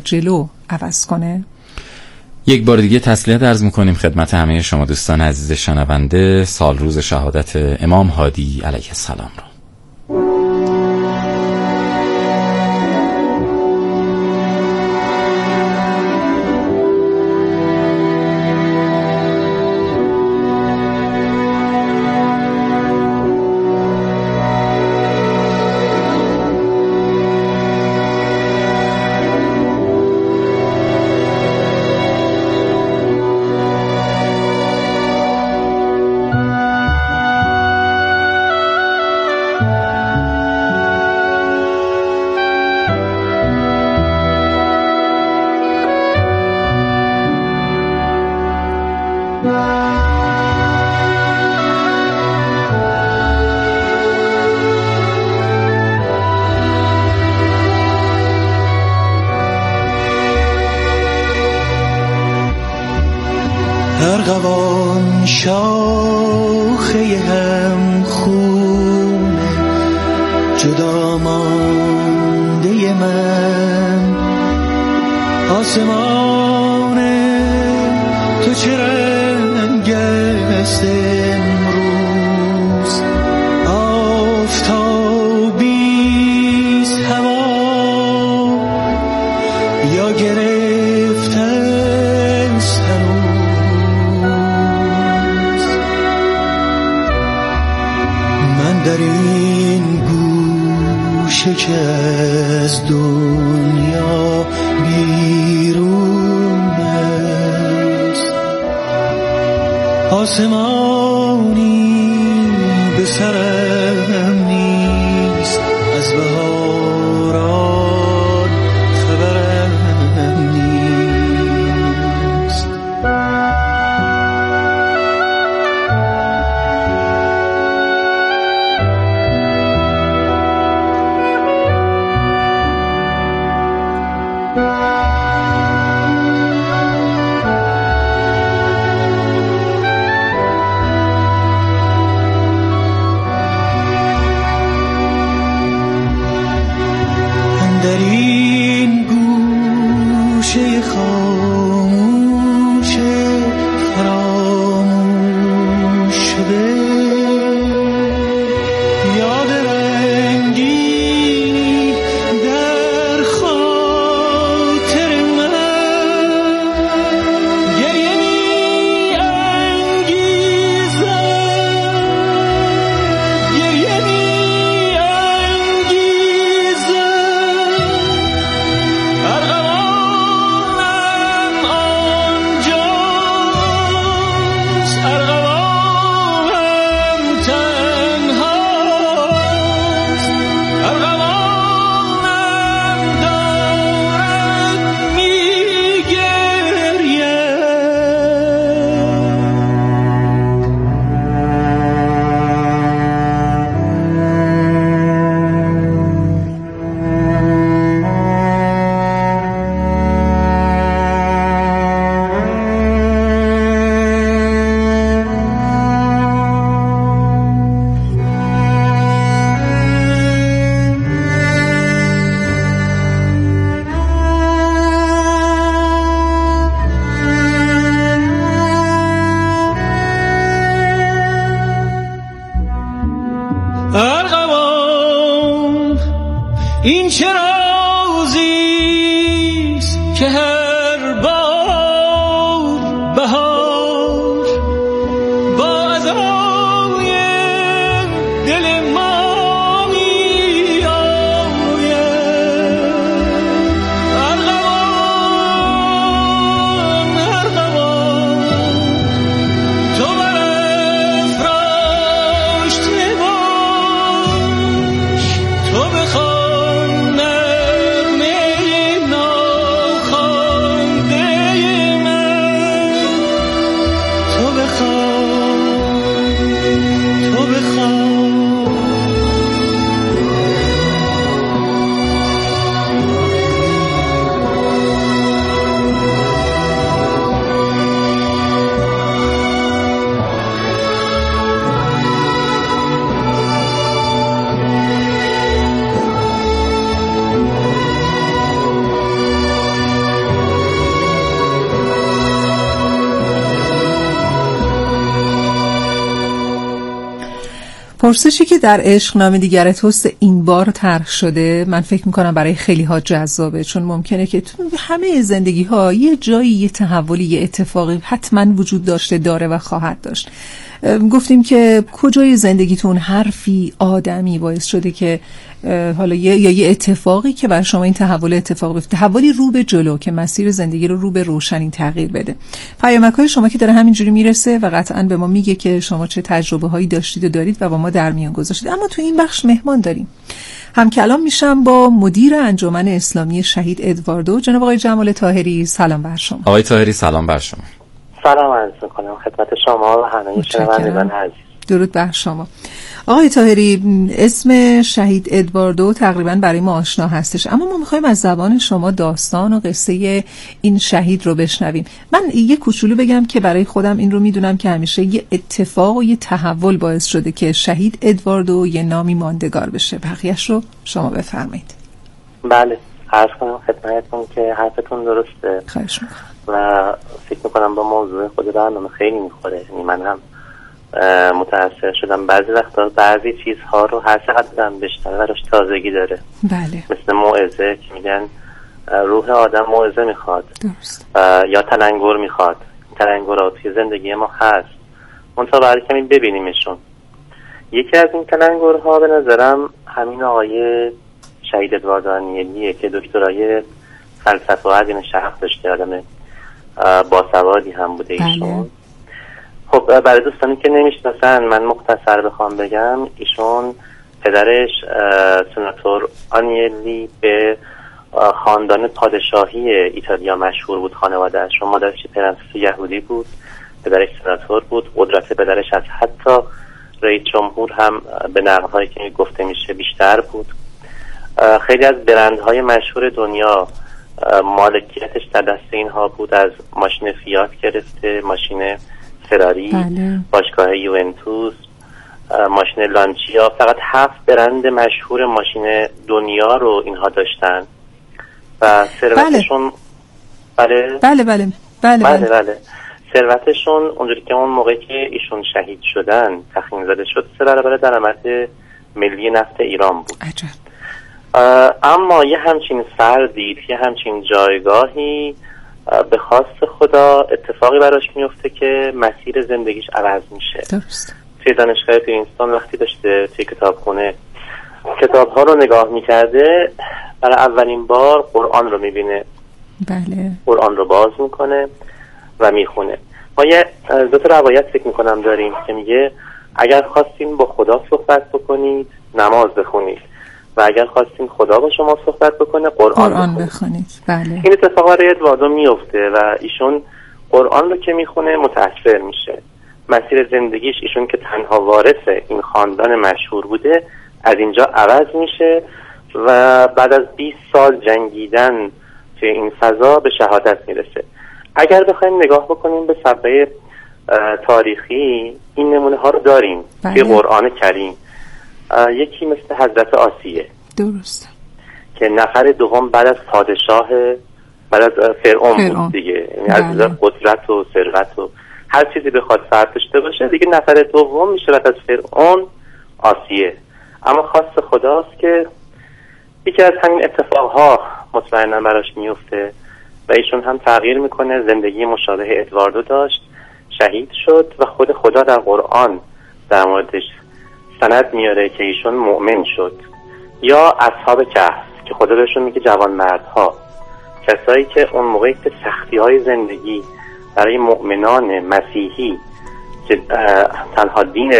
جلو عوض کنه؟ یک بار دیگه تسلیت عرض میکنیم خدمت همه شما دوستان عزیز شنونده سال روز شهادت امام هادی علیه السلام رو. ارغوان شاخه هم خونه جدا مانده من، آسمان تو چه رنگ است امروز، آفتابیست هوا یا گرفته است هنوز. در این گوشه که از دنیا بیرون است، آسمانی به سرم نیست، از بهاران خبرم نیست. در این گوشه خاموش فراموش شده، یاد رنگی در خاطر من گریه می انگیزد، گریه می ارغوان این چه رازیست که هر بار بهار با عزای دل ما می آید. ارغوان ارغوان تو برافراشته باش، تو بخوان نغمه ناخواسته پرسشی که در عشق نام دیگر توست این بار طرح شده، من فکر میکنم برای خیلی ها جذابه، چون ممکنه که تو همه زندگی ها یه جایی، یه تحولی، یه اتفاقی حتما وجود داشته، داره و خواهد داشت. گفتیم که کجای زندگیتون حرفی، آدمی باعث شده که حالا یه اتفاقی که برای شما این تحول اتفاق بیفته، تحولی رو به جلو که مسیر زندگی رو به روشنی تغییر بده. پیامک‌های شما که داره همینجوری میرسه و قطعاً به ما میگه که شما چه تجربه‌هایی داشتید و دارید و با ما در میان گذاشتید. اما تو این بخش مهمان داریم. هم کلام میشم با مدیر انجمن اسلامی شهید ادواردو، جناب آقای جمال طاهری. سلام بر شما. آقای طاهری سلام بر شما. سلام عرض می‌کنم خدمت شما و همه شنوندگان عزیز. درود بر شما. آقای طاهری، اسم شهید ادواردو تقریبا برای ما آشنا هستش، اما ما میخوایم از زبان شما داستان و قصه این شهید رو بشنویم. من یه کوچولو بگم که برای خودم این رو میدونم که همیشه یه اتفاق و یه تحول باعث شده که شهید ادواردو یه نامی ماندگار بشه. بقیه‌اش رو شما بفرمایید. بله، عرض کنم خدمتتون که حرفتون درسته. خواهش میکنم. و فکر میکنم با موضوع خود برنامه خیلی میخوره. من هم متأثر شدم. بعضی وقتا بعضی چیزها رو هر چقدر دارم بشنوم براش تازگی داره. بله. مثل موعظه که میگن روح آدم موعظه میخواد. درست. یا تلنگر میخواد. تلنگرها توی زندگی ما هست. منتها برای کمی ببینیمشون. یکی از این تلنگرها به نظرم همین آقای شهید ادواردو انیلیه که دکترای فلسفه و ادیان شرق داشته، آدم باسوادی هم بوده ایشون. خب برای دوستانی که نمیشناسن من مختصر بخوام بگم، ایشون پدرش سناتور آنیلی به خاندان پادشاهی ایتالیا مشهور بود، خانواده‌اش. مادرش پرنسس یهودی بود، پدرش سناتور بود. قدرت پدرش از حتی رئیس جمهور هم به نقل‌هایی که گفته میشه بیشتر بود. خیلی از برندهای مشهور دنیا مالکیتش در دست اینها بود، از ماشین فیات گرفته، ماشین فراری، بله. باشگاه یوونتوس، ماشین لانچیا. فقط 7 برند مشهور ماشین دنیا رو اینها داشتن و ثروتشون بله ثروتشون اونجوری که اون موقعی که ایشون شهید شدن تخمین زده شد 3 برابر درآمد ملی نفت ایران بود. عجب. اما یه همچین فردی، یه همچین جایگاهی به خواست خدا اتفاقی براش میفته که مسیر زندگیش عوض میشه. درست. توی دانشگاه پرینستون وقتی داشته توی کتابخونه کتاب‌ها رو نگاه میکرده، برای اولین بار قرآن رو میبینه. بله. قرآن رو باز میکنه و میخونه. ما یه 2 تا روایت فکر میکنم داریم که میگه اگر خواستین با خدا صحبت بکنید نماز بخونید و اگر خواستین خدا با شما صحبت بکنه قرآن بخونید. بله. این اتفاق برای ادواردو میفته و ایشون قرآن رو که میخونه متأثر میشه. مسیر زندگیش، ایشون که تنها وارث این خاندان مشهور بوده، از اینجا عوض میشه و بعد از 20 سال جنگیدن توی این فضا به شهادت میرسه. اگر بخوایم نگاه بکنیم به صفحه تاریخی، این نمونه ها رو داریم توی قرآن کریم. یکی مثل حضرت آسیه، درست، که نفر دوم بعد از پادشاه، بعد از فرعون بود دیگه، یعنی از قدرت و ثروت و هر چیزی بخواد فرد داشته باشه دیگه نفر دوم میشه بعد از فرعون آسیه. اما خواست خداست که یکی از همین اتفاقها مطمئنا براش میفته و ایشون هم تغییر میکنه. زندگی مشابه ادواردو داشت، شهید شد و خود خدا در قرآن در موردش سند میاره که ایشون مؤمن شد. یا اصحاب کهف که خدا بهشون میگه جوانمردها، کسایی که اون موقعی که سختی‌های زندگی برای مؤمنان مسیحی که تنها دین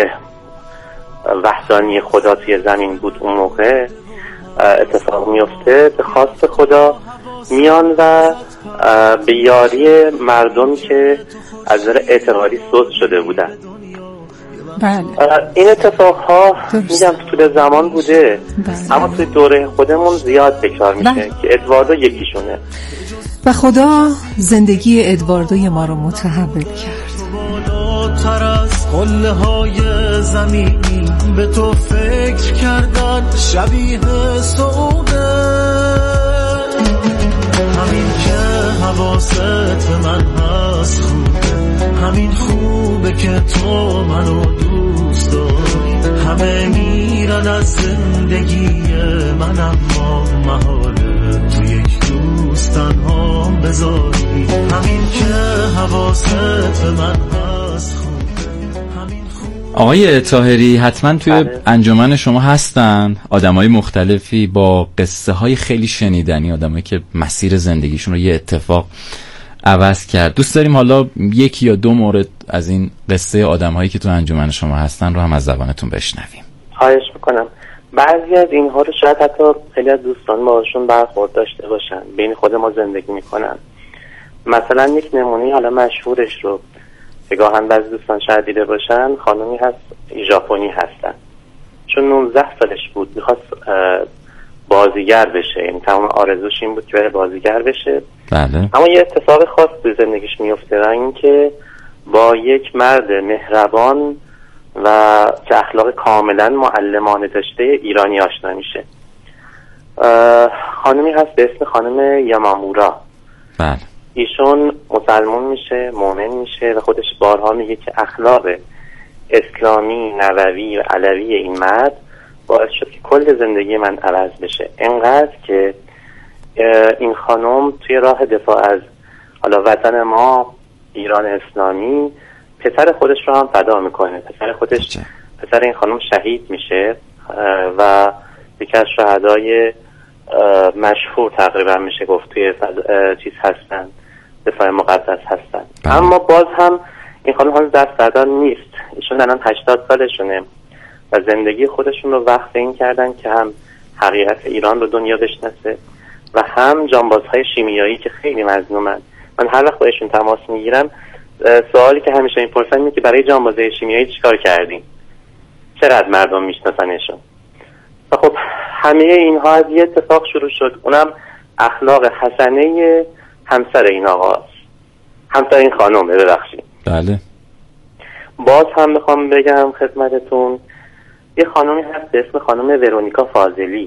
وحدانی خدا توی زمین بود اون موقع اتفاق میفته، به خواست خدا میان و به یاری مردم که از نظر اعتقادی سست شده بودن. بله. این اتفاقها میگم طول زمان بوده. بله. اما توی دوره خودمون زیاد تکرار میشه. بله. که ادواردو یکیشونه و خدا زندگی ادواردوی ما رو متحول کرد. بالاتر از قله های زمینی به تو فکر کردن شبیه سعوده، همین که حواست به من هست خوبه، همین خوبه که تو منو دوست داری، همه میرن از زندگی من، اما محاله تو یک روز تنها بذاری. همین که حواست من هست آقای طاهری حتما توی انجمن شما هستن آدمای مختلفی با قصه های خیلی شنیدنی، آدمایی که مسیر زندگیشون رو یه اتفاق عوض کرد. دوست داریم حالا یکی یا دو مورد از این قصه آدمایی که تو انجمن شما هستن رو هم از زبانتون بشنویم. خواهش میکنم. بعضی از اینها رو شاید حتی خیلی از دوستان باشون برخورد داشته باشن، بین خود ما زندگی میکنن. مثلا یک نمونه حالا مشهورش رو که گاهن بعضی دوستان شاید دیده باشن، خانمی هست ژاپنی هستن، چون 19 سالش بود میخواست بازیگر بشه، یعنی تمام آرزوش این بود که بره بازیگر بشه. بله. اما یه اتفاق خاص تو زندگیش میفته و این که با یک مرد مهربان و که اخلاق کاملا معلمانه داشته ایرانی آشنا میشه. خانمی هست به اسم خانم یامامورا. بله. ایشون مسلمان میشه، مؤمن میشه و خودش بارها میگه که اخلاق اسلامی، نبوی و علوی این مرد باعث شد که کل زندگی من عوض بشه. انقدر که این خانم توی راه دفاع از حالا وطن ما ایران اسلامی پسر خودش رو هم فدا میکنه. پسر این خانم شهید میشه و یکی از شهدای مشهور تقریبا میشه گفت توی چیز هستن، دفاع مقدس هستن. اما باز هم این خانم هنوز دست بردار نیست. ایشون الان 80 سالشونه و زندگی خودشون رو وقف این کردن که هم حقیقت ایران رو دنیا بشناسه و هم جانبازهای شیمیایی که خیلی مظلومن. من هر وقت با ایشون تماس میگیرم سوالی که همیشه میپرسن اینه که برای جانبازهای شیمیایی چیکار کردین؟ چقدر مردم میشناسنشون؟ و خب همه اینها از یه اتفاق شروع شد، اونم اخلاق حسنه همسر این آقاست، همسر این خانومه. ببخشید. بله. باز هم میخوام بگم خدمتتون یه خانومی هست به اسم خانم ورونیکا فاضلی.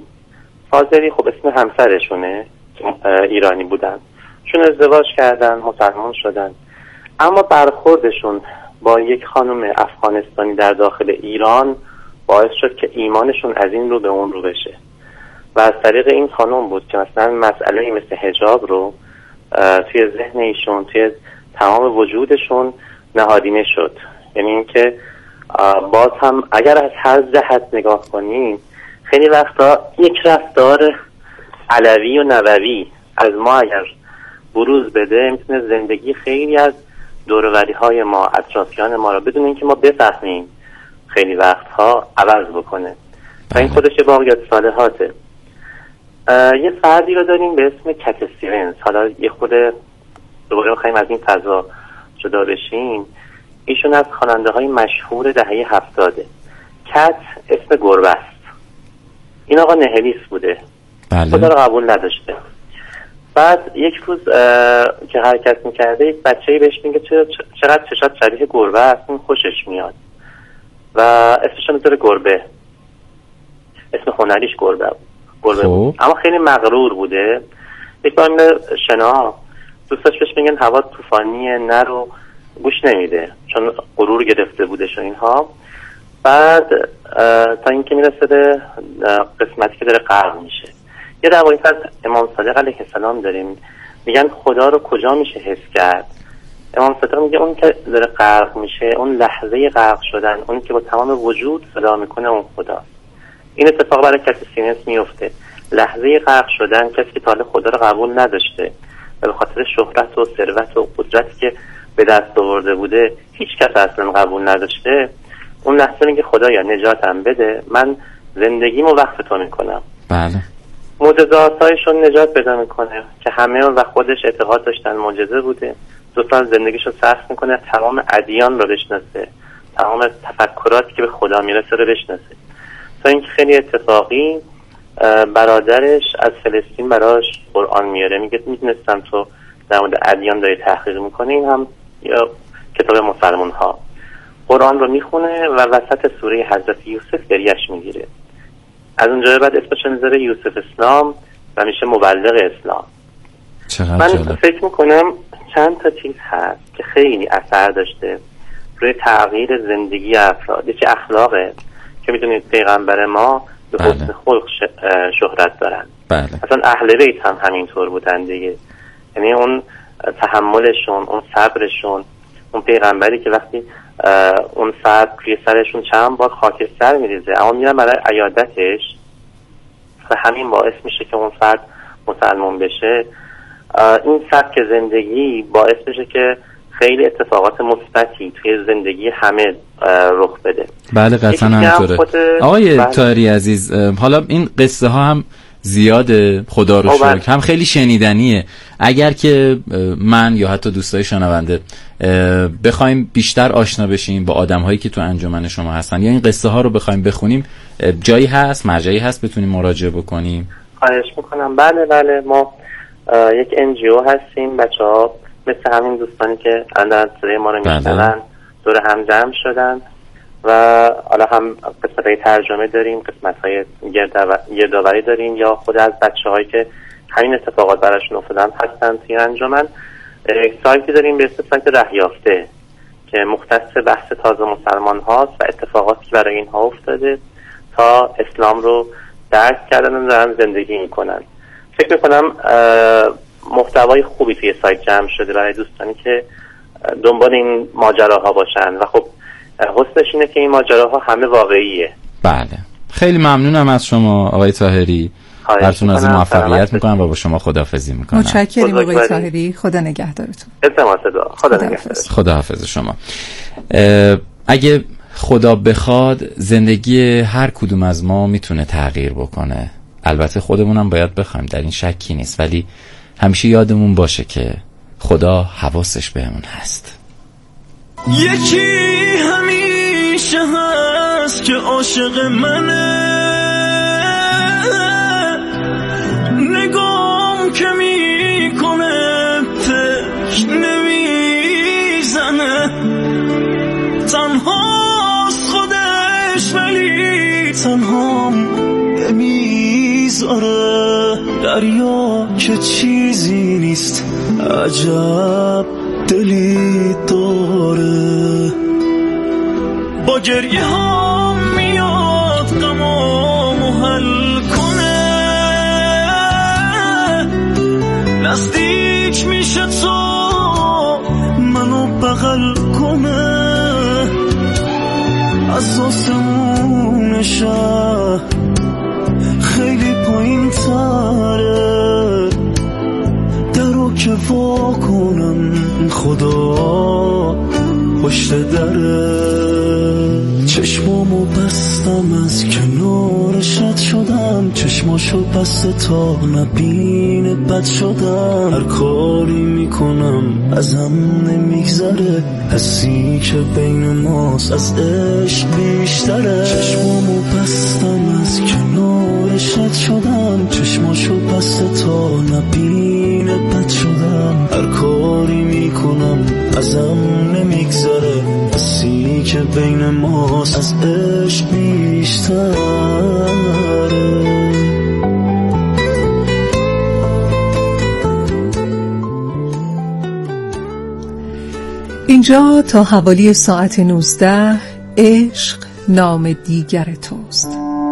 خب اسم همسرشونه، ایرانی بودن، چون ازدواج کردن مسلمان شدن، اما برخوردشون با یک خانم افغانستانی در داخل ایران باعث شد که ایمانشون از این رو به اون رو بشه و از طریق این خانم بود که مثلا مسئله مثل حجاب رو توی ذهن ایشون، توی تمام وجودشون نهادینه شد. یعنی این که باز هم اگر از هر جهت نگاه کنیم خیلی وقتا یک رفتار علوی و نبوی از ما اگر بروز بده میتونه زندگی خیلی از دوروری های ما، اطرافیان ما رو بدون اینکه ما بفهمیم خیلی وقتها عوض بکنه. و این خودش باقیات صالحاته. یه فردی رو داریم به اسم کت استیونز. حالا یه خود دوباره می‌خوایم از این فضا جدا بشیم. ایشون از خواننده های مشهور دهه 70. کت اسم گربه است. این آقا نهلیست بوده. بله. خدا رو قبول نداشته. بعد یک روز که حرکت میکرده یک بچه‌ای بهش میگه چقدر چشات شبیه گربه است، این خوشش میاد و اسمش میذاره گربه. اسم هنریش گربه بود. اما خیلی مغرور بوده. یک بار میره شنا، دوستاش بهش میگن هوا طوفانیه نرو، گوش نمیده چون غرور گرفته بودش و اینها. بعد تا اینکه میرسه به قسمتی که داره غرق میشه. یه روایت از امام صادق علیه السلام داریم، میگن خدا رو کجا میشه حس کرد؟ امام صادق میگه اون که داره غرق میشه، اون لحظه غرق شدن، اون که با تمام وجود صدا میکنه اون خدا. این اتفاق برای کسی سینس میفته. لحظه غرق شدن کسی که تا حالا خدا رو قبول نداشته و به خاطر شهرت و ثروت و قدرتی که به دست آورده بوده هیچ کس اصلا قبول نداشته، اون لحظه میگه خدایا نجاتم بده، من زندگیمو وقف تو میکنم. بله. معجزاتایشون نجات پیدا میکنه که همه و خودش اعتقاد داشتن معجزه بوده. دوستان زندگیشو صرف میکنه تمام ادیان رو بشناسه، تمام تفکراتی که به خدا میرسه رو بشناسه. تا اینکه خیلی اتفاقی برادرش از فلسطین براش قرآن میاره، میگه میدونستم تو در مورد ادیان داری تحقیق میکنی، این هم یا کتاب مسلمان ها. قرآن رو میخونه و وسط سوره حضرت یوسف گریش میگیره. از اونجا بعد اسمش میذاره یوسف اسلام و میشه مبلغ اسلام. من فکر میکنم چند تا چیز هست که خیلی اثر داشته روی تغییر زندگی افراد. یکی اخلاقه که میدونید پیغمبر ما به حسن خلق شهرت دارن. بله. اصلا اهل بیت هم همینطور بودن دیگه، یعنی اون تحملشون، اون صبرشون، اون پیغمبری که وقتی اون فرد توی سرشون چند بار خاکستر میریزه اما میرن برای عیادتش و همین باعث میشه که اون فرد مسلمان بشه. این سبک زندگی باعث میشه که خیلی اتفاقات مثبتی توی زندگی همه رخ بده. بله قطعا همینطوره. آقای طاهری عزیز، حالا این قصه ها هم زیاده خدا رو شکر، هم خیلی شنیدنیه. اگر که من یا حتی دوستای شنونده بخوایم بیشتر آشنا بشیم با آدم هایی که تو انجمن شما هستن یا این قصه ها رو بخوایم بخونیم، جایی هست، مرجعی هست بتونیم مراجعه بکنیم؟ خواهش میکنم. بله ما یک NGO هستیم، بچه ها مثل همین دوستانی که الان صدای ما رو میشنون دور هم جمع شدن و حالا هم قسمت‌های ترجمه داریم، قسمت‌های گردآوری داریم یا خود از بچه‌هایی که همین اتفاقات براشون افتادن هستن توی انجمن. سایتی داریم به اسم سایت رهیافته که مختص بحث تازه مسلمان هاست و اتفاقاتی که برای اینها افتاده تا اسلام رو درک کردن و دارن زندگی میکنن. فکر میکنم محتوای خوبی توی سایت جمع شده برای دوستانی که دنبال این ماجراها باشن و خب حسنش اینه که این ماجراها همه واقعیه. بله خیلی ممنونم از شما آقای طاهری، براتون از موفقیت میکنم و با شما خداحافظی میکنم. متشکرم آقای طاهری، خدا نگهدارتون. التماس دعا. خدا نگهدار. خداحافظ شما. اگه خدا بخواد زندگی هر کدوم از ما میتونه تغییر بکنه، البته خودمونم باید بخوایم، در این شکی نیست، ولی همیشه یادمون باشه که خدا حواسش بهمون هست. یکی همیشه هست که عاشق منه، نگام که میکنه پک نمیزنه، تنهاست خودش ولی تنهام نمیذاره، دریا که چیزی نیست عجب دلی داره، با گریه ها میاد غمامو حل کنه، نزدیک میشه تو منو بغل کنه، از آسمون شهر خیلی پایین تره، درو که وا کنم خدا پشت دره، چشمامو بستم از کنارش رد شدم، چشماشو بسته تا نبینه بد شدم، هر کاری میکنم ازم نمیگذره، حسی که بین ماست از عشق بیشتره، چشمامو بستم از کنارش رد شدم، چشماشو بسته تا نبینه بد شدم، هر کاری میکنم ازم نمیگذره، حسی که بین ماست از عشق بیشتره. اینجا تا حوالی ساعت 19 عشق نام دیگر توست.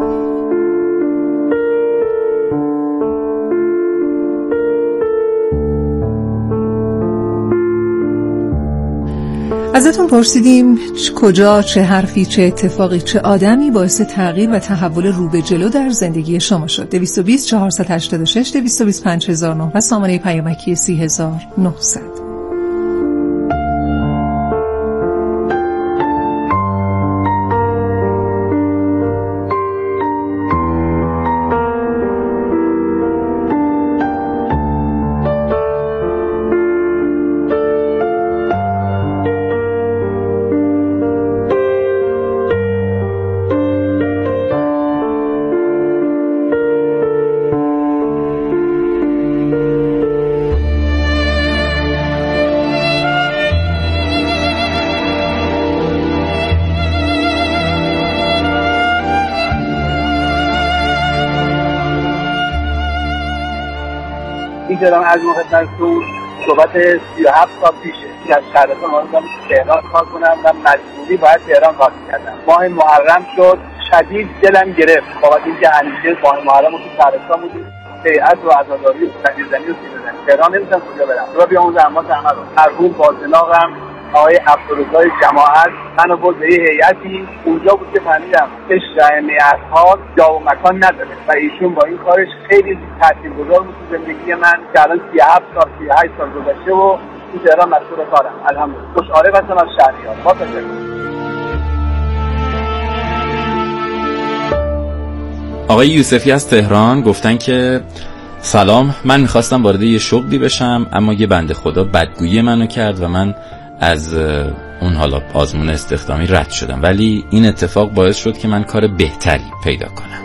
ازتون پرسیدیم کجا، چه حرفی، چه اتفاقی، چه آدمی باعث تغییر و تحول رو به جلو در زندگی شما شد. 220 486 220 5009 و سامانه پیامکی 30900. می‌ذارم از موقع تو صحبت 37 سال پیشه که از شهرستان آمدم تهران کار کنم و مجبوری باید تهران کار می‌کردم. ماه محرم شد شدید دلم گرفت بابت اینکه همیشه ماه محرم تو شهرستان بودیم، هیئت و عزاداری و تجهیزنی و سینه‌زنی تهران نمی‌تونم کجا برم را بیاموزم اما زحمت مرحوم باطلاقم آقای عبدالرضای جماعت منو برد به هیئتی، اونجا بود که فهمیدم که جمعیت‌ها جا و مکان نداره و ایشون با این کارش خیلی تاثیرگذار بود تو زندگی من که الان 38 سال گذشته و تو تهران مشغول کارم. الحمدلله. خوشحاله هستم از شهریار. با تشکر. آقای یوسفی از تهران گفتن که سلام، من میخواستم وارد یه شغلی بشم اما یه بنده خدا بدگویی منو کرد و من از اون حالا آزمون استخدامی رد شدم، ولی این اتفاق باعث شد که من کار بهتری پیدا کنم.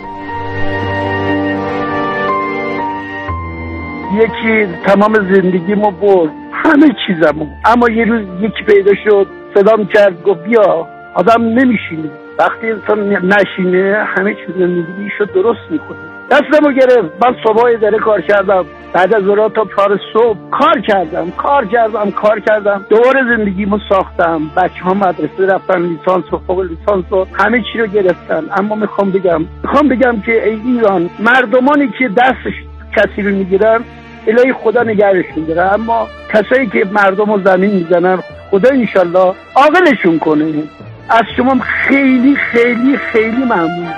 یکی تمام زندگیمو برد، همه چیزمو، اما یه روز یکی پیدا شد صدام کرد گفت بیا. آدم نمیشینه، وقتی انسان نشینه همه چیز زندگیشو درست میکنه. دستمو گرفت، من صبح اداره کار کردم، بعد از ظهر تا 4 صبح کار کردم دوباره زندگیمو ساختم. بچه‌ها مدرسه رفتن، لیسانس و فوق لیسانس و همه چی رو گرفتن. اما میخوام بگم که ای ایران، مردمانی که دستش کسی رو میگیرن الهی خدا نگهش میداره، اما کسایی که مردم رو زمین میزنن خدا انشالله عاقلشون کنه. از شما خیلی خیلی خیلی ممنون.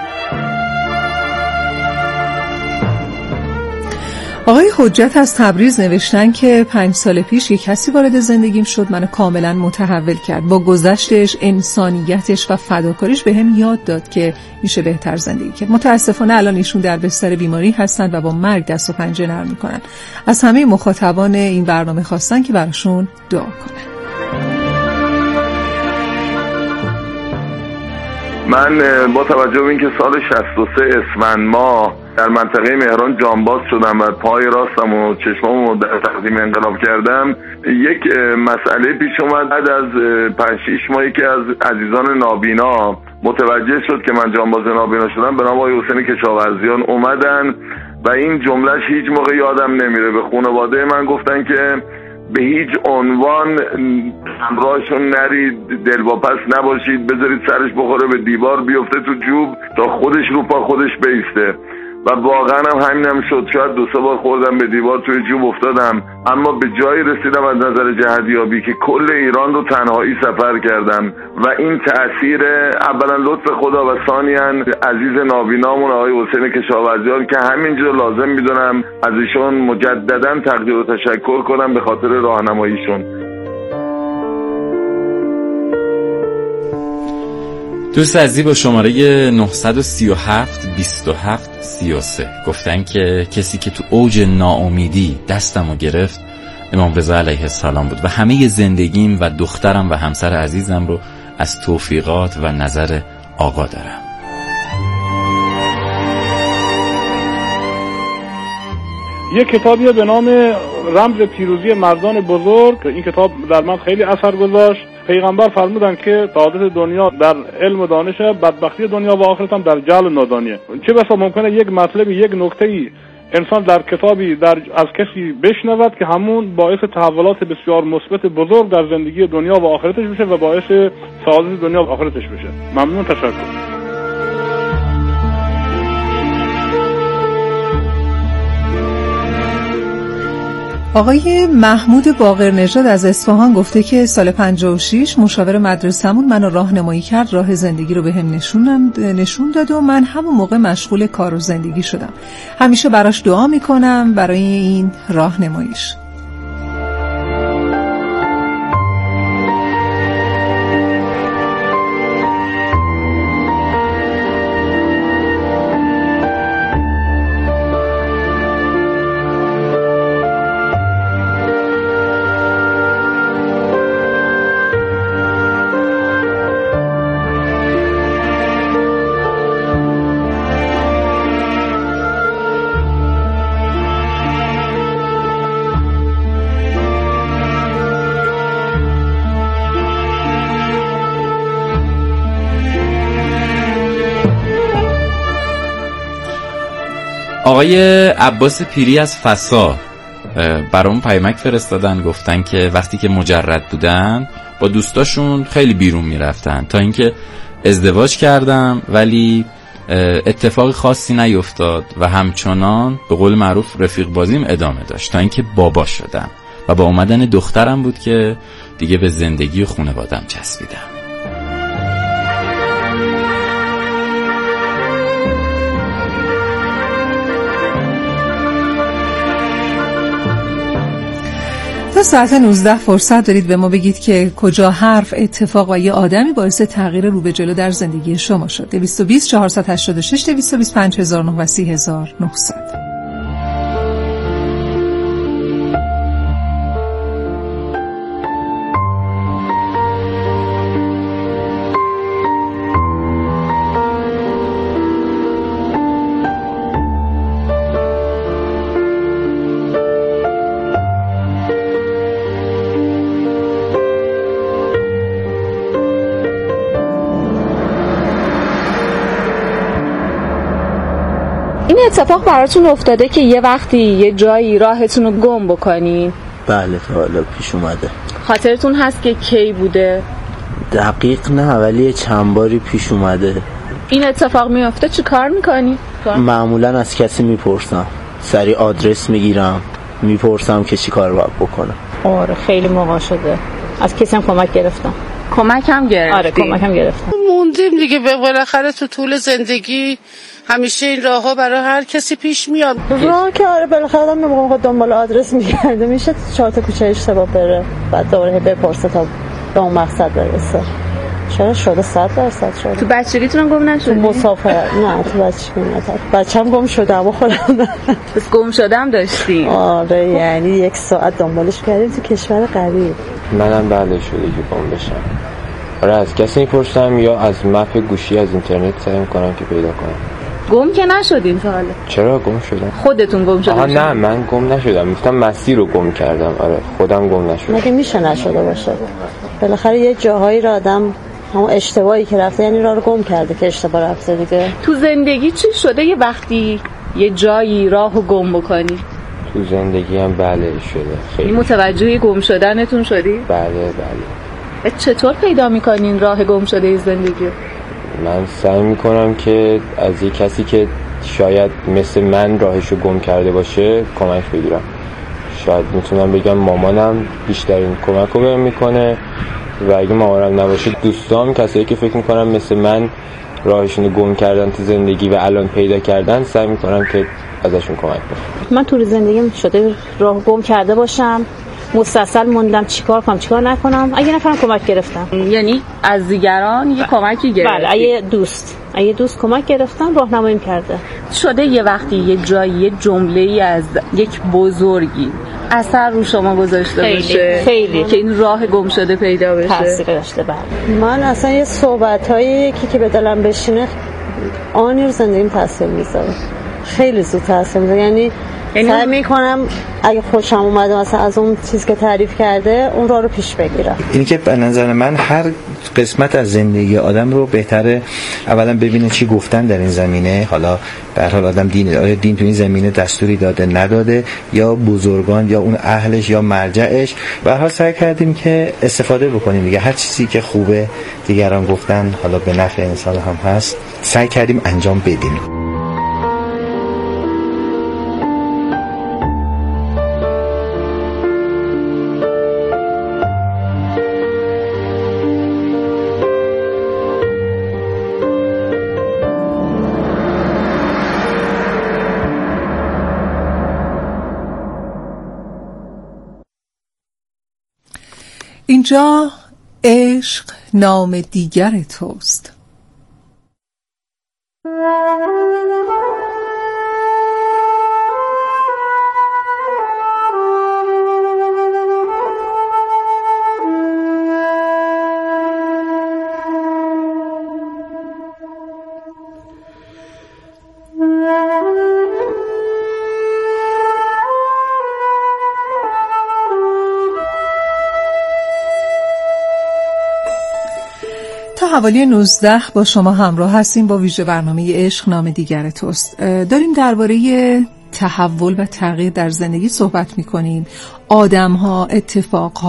آقای حجت از تبریز نوشتن که 5 سال پیش یک کسی وارد زندگیم شد، منو کاملا متحول کرد. با گذشتش، انسانیتش و فداکاریش به هم یاد داد که میشه بهتر زندگی کرد. متاسفانه الان ایشون در بستر بیماری هستن و با مرگ دست و پنجه نرم میکنن. از همه مخاطبان این برنامه خواستن که براشون دعا کنن. من با توجه به اینکه سال 63 اسفند ماه در منطقه مهران جانباز شدم و پای راستم و چشمامو در تقدیم انقلاب کردم، یک مسئله پیش اومد. بعد از 5-6 ماهی که از عزیزان نابینا متوجه شد که من جانباز نابینا شدم، به نام آقای حسین کشاورزیان اومدن و این جملهش هیچ موقع یادم نمیره. به خانواده من گفتن که به هیچ عنوان همراهشون نرید، دلواپس نباشید، بذارید سرش بخوره به دیوار بیفته تو جوب تا خودش رو پا خودش بیسته. و واقعا هم همینم شد. شاید 2-3 بار خوردم به دیوار، توی جوب افتادم، اما به جایی رسیدم از نظر جهتیابی که کل ایران رو تنهایی سفر کردم و این تأثیر اولا لطف خدا و ثانیاً عزیز نابینامون آقای حسین کشاورزیان که همینجا لازم میدونم از ایشون مجددا تقدیر و تشکر کنم به خاطر راهنماییشون. دوست عزیزی با شماره 937 27 33 گفتن که کسی که تو اوج ناامیدی دستمو گرفت امام رضا علیه السلام بود و همه زندگیم و دخترم و همسر عزیزم رو از توفیقات و نظر آقا دارم. یک کتابیه به نام رمز پیروزی مردان بزرگ. این کتاب در من خیلی اثر گذاشت. پیغمبر فرمودن که سعادت دنیا در علم و دانش، بدبختی دنیا و آخرت هم در جهل و نادانیه. چه بسا ممکنه یک مطلبی، یک نکته‌ای انسان در کتابی از کسی بشنود که همون باعث تحولات بسیار مثبت بزرگ در زندگی دنیا و آخرتش بشه و باعث سعادت دنیا و آخرتش بشه. ممنون، تشکر. آقای محمود باقر نژاد از اصفهان گفته که سال 56 مشاور مدرسه‌مون منو راهنمایی کرد، راه زندگی رو بهم نشون داد و من همون موقع مشغول کار و زندگی شدم. همیشه براش دعا میکنم برای این راهنماییش. آقای عباس پیری از فسا برام پیامک فرستادن، گفتن که وقتی که مجرد بودن با دوستاشون خیلی بیرون میرفتن تا اینکه ازدواج کردم ولی اتفاق خاصی نیفتاد و همچنان به قول معروف رفیق بازیم ادامه داشت تا اینکه بابا شدم و با اومدن دخترم بود که دیگه به زندگی و خانواده‌ام چسبیدم. تا ساعت 19 فرصت دارید به ما بگید که کجا حرف، اتفاق و یه آدمی باعث تغییر رو به جلو در زندگی شما شد. 220 486 220 5009 و 30900. این اتفاق براتون افتاده که یه وقتی یه جایی راهتون رو گم بکنین؟ بله تا حالا پیش اومده. خاطرتون هست که کی بوده؟ دقیق نه ولی چند باری پیش اومده. این اتفاق میفته چی کار میکنی؟ معمولا از کسی میپرسم، سریع آدرس میگیرم، میپرسم که چی کار باید بکنم. آره خیلی موقع شده از کسی هم کمک گرفتم. کمک هم گرفتی؟ آره کمک هم گرفتم. موندیم دیگه بالاخره تو طول زندگی همیشه این راه‌ها برای هر کسی پیش میاد. راه که آره بالاخره آدم نمی‌خواد دنبال آدرس می‌گرده، میشه 4 تا کوچه اشتباه بره بعد دوباره بپرسه تا به اون مقصد برسه. چرا شده 100% شده. تو بچگیتون گم نشدی؟ مسافر نه تو بچگی نه. بچه‌م گم شده اما خودم بس گم شدم داشتی. آره یعنی 1 ساعت دنبالش کردیم تو کشور غریب. منم بله شده که گم بشم. آره از کسی میپرسم یا از مپ گوشی از اینترنت سعی می‌کنم که پیدا کنم. گم که نشدین تا حالا؟ چرا گم شدم؟ خودتون گم شدین؟ نه من گم نشدم، میگفتم مسیر رو گم کردم. آره خودم گم نشدم. مگه میشه نشده باشه؟ بالاخره یه جاهایی را آدم همون اشتباهی که رفته یعنی راه رو گم کرده که اشتباه رفته دیگه. تو زندگی چی شده یه وقتی یه جایی راهو گم بکنی؟ تو زندگی هم بله شده خیلی. متوجه گم شدنتون شدی؟ بله. چطور پیدا میکنین راه گم شده زندگی؟ من سعی میکنم که از یه کسی که شاید مثل من راهشو گم کرده باشه کمک بگیرم. شاید میتونم بگم مامانم بیشترین کمک رو بهم میکنه و اگه مامانم نباشه دوستام، کسایی که فکر میکنم مثل من راهشون رو گم کردن تو زندگی و الان پیدا کردن، سعی میکنم که ازشون کمک کنم. من تو زندگیم شده راه گم کرده باشم، مستصل موندم چیکار کنم چیکار نکنم، اگه نفرم کمک گرفتم. یعنی از دیگران یه کمکی گرفتی؟ بله اگه دوست کمک گرفتم راهنماییم کرده. شده یه وقتی یه جایی یه جمله‌ای از یک بزرگی اثر رو شما گذاشته باشه خیلی که این راه گم شده پیدا بشه؟ تاثیر داشته. بله من اصلا یه صحبتایی که به دلم بشینه آنی رو زندگیم تاثیر میذاره، خیلی زود تاثیر میذاره. یعنی سعی میکنم اگه خوشم اومده مثلا از اون چیز که تعریف کرده اون راه رو پیش بگیرم. اینی که به نظر من هر قسمت از زندگی آدم رو بهتره اولا ببینه چی گفتن در این زمینه. حالا به هر حال آدم دین تو این زمینه دستوری داده نداده، یا بزرگان یا اون اهلش یا مرجعش. به هر حال سعی کردیم که استفاده بکنیم دیگه. هر چیزی که خوبه دیگران گفتن حالا به نفع انسان هم هست، سعی کردیم انجام بدیم. اینجا عشق نام دیگر توست. حوالی 19 با شما همراه هستیم با ویژه برنامه عشق نام دیگر توست. داریم درباره تحول و تغییر در زندگی صحبت می‌کنیم. آدم‌ها، اتفاق‌ها